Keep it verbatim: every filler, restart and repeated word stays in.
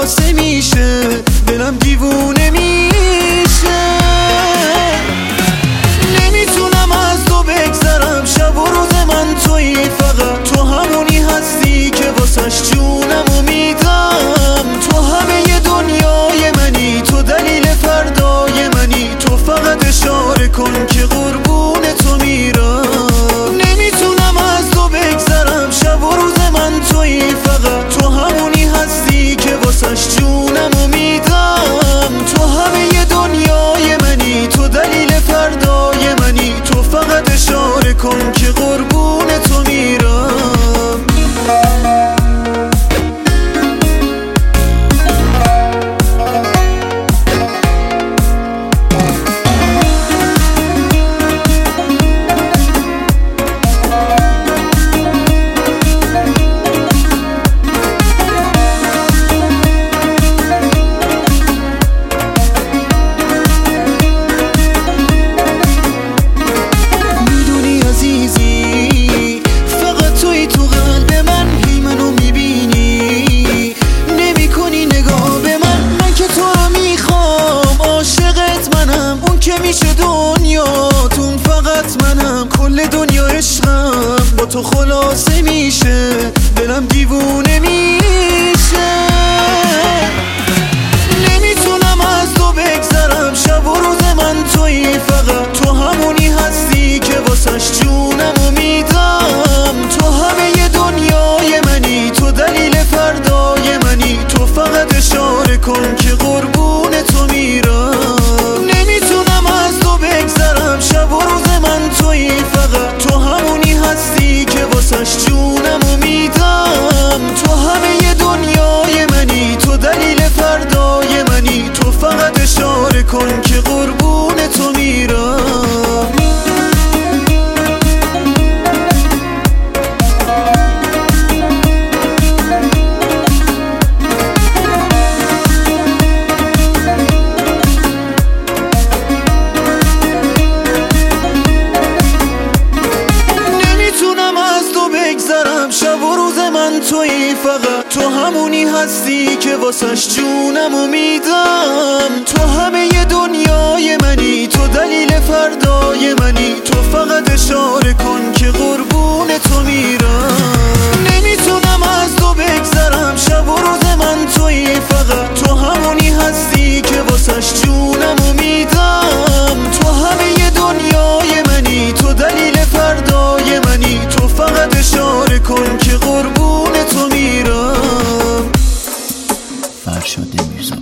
خلاصه میشه، دلم دیوونه میشه. نمیتونم از تو بگذرم، شب و روز من تویی، فقط تو همونی هستی که واسش جونمو میدم. تو همه دنیای منی، تو دلیل فردای منی، تو فقط اشاره کن که قربون تو میرم. نمیتونم از تو بگذرم، شب و روز من تویی، فقط تو همونی هستی که واسش جونمو میدم. تو همه دنیای منی، تو دلیل فردای منی، تو فقط اشاره کن که قربون تو میرم. میشه دنیاتون فقط منم، کل دنیا عشقم با تو خلاصه میشه، دلم دیوونه میشه. نمیتونم از تو بگذرم، شب و روز من تویی، فقط تو همونی هستی که واسش جونمو میدم. تو همه دنیای منی، تو دلیل فردای منی، تو فقط اشاره کن که قربون تو میرم. شب و روز من تویی، فقط تو همونی هستی که واسش جونمو میدم. تو همه دنیای منی، تو دلیل فردای منی، تو فقط اشاره کن که قربون تو میرم. شب و روز من تویی، فقط تو همونی هستی که واسش جونمو میدم. تو همه دنیای منی، تو دلیل فردای منی، تو فقط اشاره کن که قربون تو میرم. نمیتونم از تو بگذرم، شب و روز من تویی، فقط تو همونی هستی که واسش جونمو میدم. تو همه دنیای منی، تو دلیل فردای منی، تو فقط اشاره کن که قربون تو میرم. فرشاد میرزا.